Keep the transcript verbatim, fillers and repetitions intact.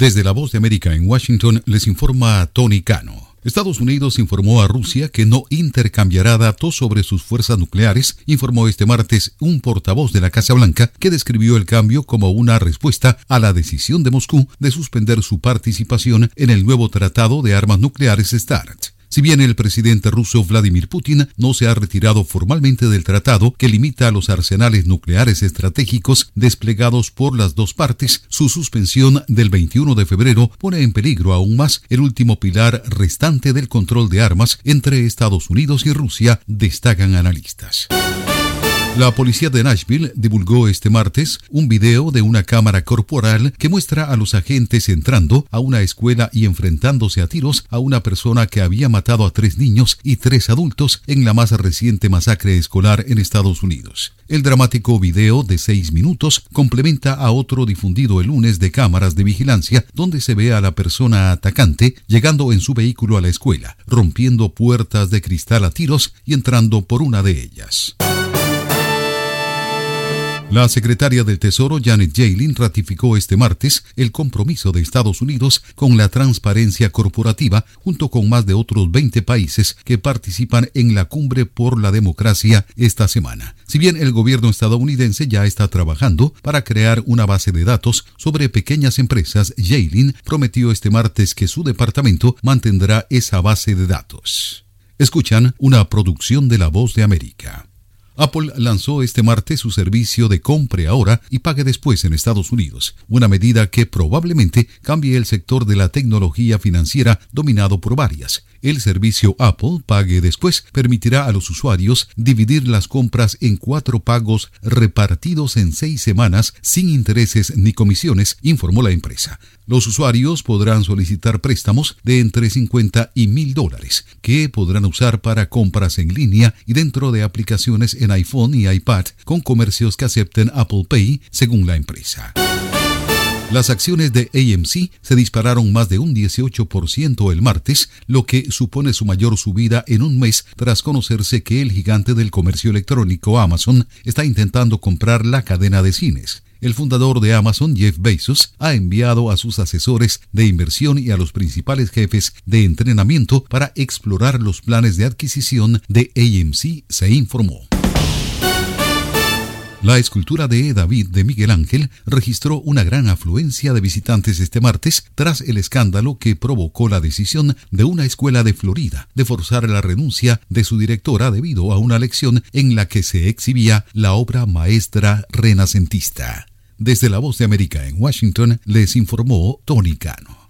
Desde La Voz de América en Washington les informa Tony Cano. Estados Unidos informó a Rusia que no intercambiará datos sobre sus fuerzas nucleares, informó este martes un portavoz de la Casa Blanca que describió el cambio como una respuesta a la decisión de Moscú de suspender su participación en el nuevo Tratado de Armas Nucleares START. Si bien el presidente ruso Vladimir Putin no se ha retirado formalmente del tratado que limita a los arsenales nucleares estratégicos desplegados por las dos partes, su suspensión del veintiuno de febrero pone en peligro aún más el último pilar restante del control de armas entre Estados Unidos y Rusia, destacan analistas. La policía de Nashville divulgó este martes un video de una cámara corporal que muestra a los agentes entrando a una escuela y enfrentándose a tiros a una persona que había matado a tres niños y tres adultos en la más reciente masacre escolar en Estados Unidos. El dramático video de seis minutos complementa a otro difundido el lunes de cámaras de vigilancia donde se ve a la persona atacante llegando en su vehículo a la escuela, rompiendo puertas de cristal a tiros y entrando por una de ellas. La secretaria del Tesoro Janet Yellen ratificó este martes el compromiso de Estados Unidos con la transparencia corporativa junto con más de otros veinte países que participan en la Cumbre por la Democracia esta semana. Si bien el gobierno estadounidense ya está trabajando para crear una base de datos sobre pequeñas empresas, Yellen prometió este martes que su departamento mantendrá esa base de datos. Escuchan una producción de La Voz de América. Apple lanzó este martes su servicio de compre ahora y pague después en Estados Unidos, una medida que probablemente cambie el sector de la tecnología financiera dominado por varias. El servicio Apple Pague Después permitirá a los usuarios dividir las compras en cuatro pagos repartidos en seis semanas sin intereses ni comisiones, informó la empresa. Los usuarios podrán solicitar préstamos de entre cincuenta y mil dólares, que podrán usar para compras en línea y dentro de aplicaciones en iPhone y iPad con comercios que acepten Apple Pay, según la empresa. Las acciones de A M C se dispararon más de un dieciocho por ciento el martes, lo que supone su mayor subida en un mes tras conocerse que el gigante del comercio electrónico Amazon está intentando comprar la cadena de cines. El fundador de Amazon, Jeff Bezos, ha enviado a sus asesores de inversión y a los principales jefes de entrenamiento para explorar los planes de adquisición de A M C, se informó. La escultura de David de Miguel Ángel registró una gran afluencia de visitantes este martes tras el escándalo que provocó la decisión de una escuela de Florida de forzar la renuncia de su directora debido a una lección en la que se exhibía la obra maestra renacentista. Desde La Voz de América en Washington les informó Tony Cano.